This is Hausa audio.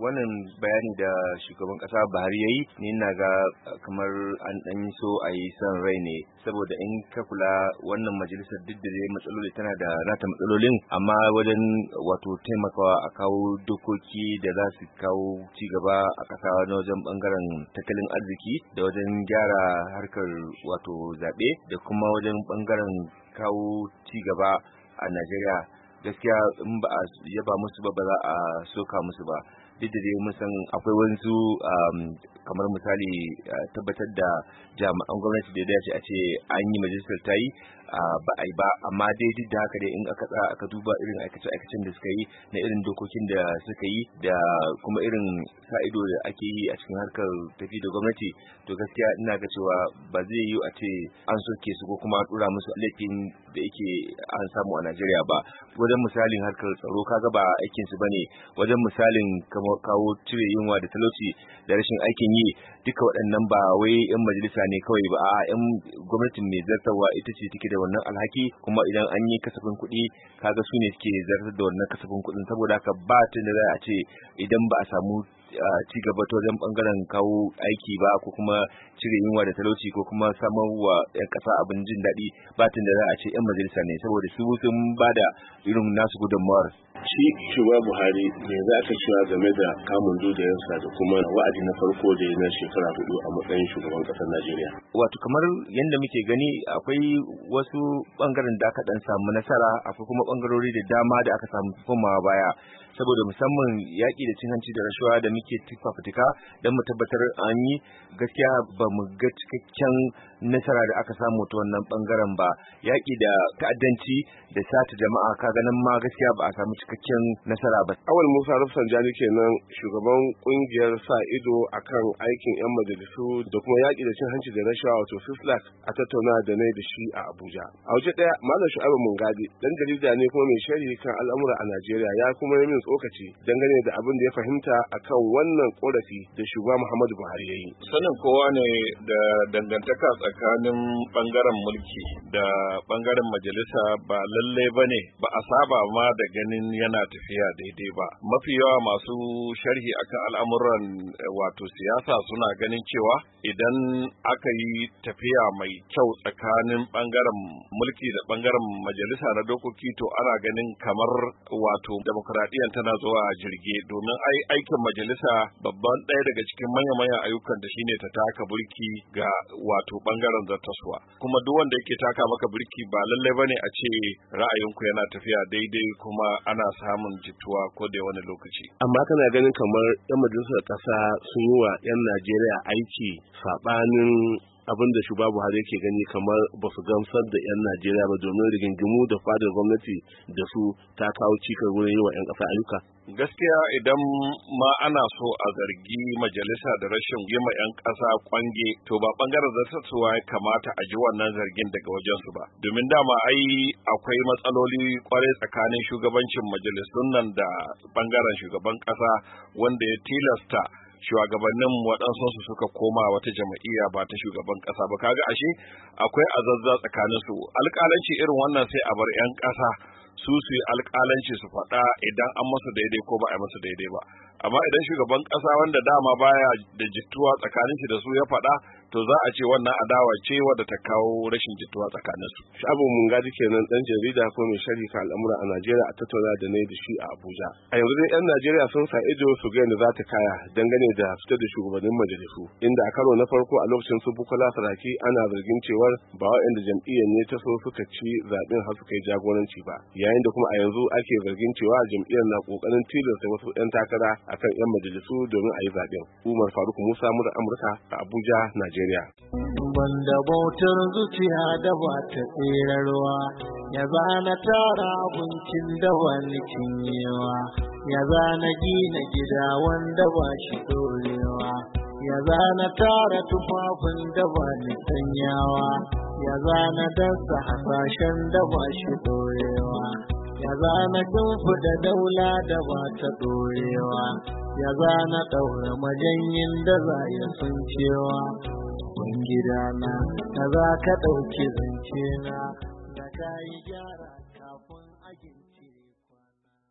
wannan bayani da shugaban kasa Buhari yayi ni ina ga kamar an dan so a yi san rai ne, saboda in ka kula wannan majalisar duk da dai matsaloli tana da nata matsalolin, amma wajen wato taimakawa a kawo dokoki da za su kawo ci gaba a kasa na wajen bangaren tattalin arziki da wajen gyara harkar wato zabe da kuma wajen bangaren kawo ci gaba a Najeriya, gaskiya in ba a yaba musu ba za a soka musu ba. Duk da dai mun san akwai wasu kamar misali tabbatar da jami'an gwamnati da ya dace a ce an yi majalisar ta yi ba a yi ba, amma dai duk da haka dai in aka duba irin aikace-aikacen da suka yi na irin dokokin da suka yi da kuma irin sa-ido da ake yi a cikin harkar tafi da gwamnati, to gaskiya ina ga cewa ba zai yi a ce an soke su ko kuma an dora musu laifin da yake an samu a Najeriya ba. Wajen misalin harkar tsaro kaga ba aikin su bane, wajen misalin kawo cire yunwa da talauci da rashin aikin yi, duka waɗannan ba wai 'yan majalisa ne kawai ba, a 'yan gwamnatin mai zartarwa ita ce take da wannan alhaki, kuma idan an yi kasafin kuɗi kaga su ne suke zartar da wannan kasafin kuɗin, saboda haka ba tun da za a ce idan ba a samu ci gaba ta wajen bangaren kawo aiki ba ko kuma cire yunwa da talauci ko kuma samar wa 'yan ƙasa abin jin daɗi, ba tun da za a ce 'yan majalisa ne, saboda su sun ba da irin nasu gudunmawar. Shi shugaba Buhari me za ka cewa game da kamun dudayensa da kuma wa'adi na farko da na shekara 4 a matsayin shugaban ƙasar Najeriya? Wato kamar yadda muke gani akwai wasu bangaren da aka dan samu nasara, akwai kuma bangarori da dama da aka samu komawa baya, saboda musamman yaƙi da cin hanci da rashawa da muke fafutuka don mu tabbatar an yi, gaskiya ba mu ga cikakken nasara da aka samu ta wannan bangaren ba. Yaƙi da ta'addanci da sata jama'a kaga nan ma gaskiya ba a samu cikakken nasara ba. Awal Musa Rafsanjani kenan, shugaban kungiyar sa ido akan aikin 'yan majalisu da kuma yaƙi da cin hanci da rashawa wato Sislak, a tattauna da nai da shi a Abuja. A waje ɗaya Malam Shu'aibu Mungadi dan jarida ne kuma mai sharhi kan al'amura a Najeriya, ya kuma yi min tsokaci dangane da abin da ya fahimta akan wannan korafi da shugaba Muhammadu Buhari ya yi. Sanin kowa ne da dangantaka tsakanin bangaren mulki da bangaren majalisa ba lallai bane, ba a saba ma da ganin yana tafiya daidai ba. Mafi yawa masu sharhi akan al'amuran wato siyasa suna ganin cewa idan aka yi tafiya mai kyau tsakanin bangaren mulki da bangaren majalisa na dokoki, to ana ganin kamar wato demokradiyyar tana zuwa jirge, domin aikin majalisa babban ɗaya daga cikin manya-manyan ayyukan da shine ta taka burki ga wato bangaren zartaswa, kuma duk wanda yake taka maka burki ba lallai bane a ce ra'ayinku yana tafiya daidai kuma ana samun jituwa ko da wani lokaci. Amma kana ganin kamar 'yan majalisar ƙasa sun yi wa 'yan Najeriya aiki saɓanin abin da shugaba Buhari yake gani kamar ba su gamsar da 'yan Najeriya ba, domin rigingimu da fadar gwamnati da su ta kawo cikar wurin yi wa 'yan ƙasa ayyuka? Gaskiya idan ma ana so a zargi majalisa da rashin yi ma 'yan ƙasa kwange, to ba bangaren zartaswa ya kamata a ji wannan zargin daga wajensu ba, domin dama akwai matsaloli kwarai tsakanin shugabancin majalisun nan da bangaren shugaban ƙasa, wanda ya tilasta shugabannin waɗansu suka koma wata jam'iyya ba ta shugaban ƙasa ba. Kaga ashe akwai azazza tsakanin su. Alƙalanci irin wannan sai a bar 'yan ƙasa su yi alƙalanci su faɗa idan an masa daidai ko ba a masa daidai ba. Amma idan shugaban ƙasa wanda dama baya da jituwa tsakanin shi da su ya faɗa, to za a ce wannan adawa ce wadda ta kawo rashin jituwa tsakanin su. Shu'aibu Mungadi kenan, dan jarida ko mai sharhi kan al'amura a Najeriya, a tattauna da ne da shi a Abuja. A yanzu dai 'yan Najeriya sun sa ido su ga yadda za ta kaya dangane da fitar da shugabannin majalisu, inda a karo na farko a lokacin su Bukola Saraki ana zargin cewar ba waɗanda jam'iyyar ne ta so suka ci zaɓen har suka yi jagoranci ba, yayin da kuma a yanzu ake zargin cewa jam'iyyar na ƙoƙarin tilasta wasu 'yan takara akan 'yan majalisu domin a yi zaɓen. Umar Faruk Musa, murar Amurka, a Abuja, Najeriya. Banda bautar zuciya da ba ta tserarwa, ya zana tara abincin da wani cinyewa, ya zana gina gida wanda ba shi dorewa, ya zana tara tufafin da ba ni sanyawa, ya zana dasa hasashen da ba shi dorewa, ya zana da daula da ba ta dorewa, ya zana ɗaura majanyin da za ya sun cewa. Gidana, da za ka ɗauki zance na, da ka yi gyara.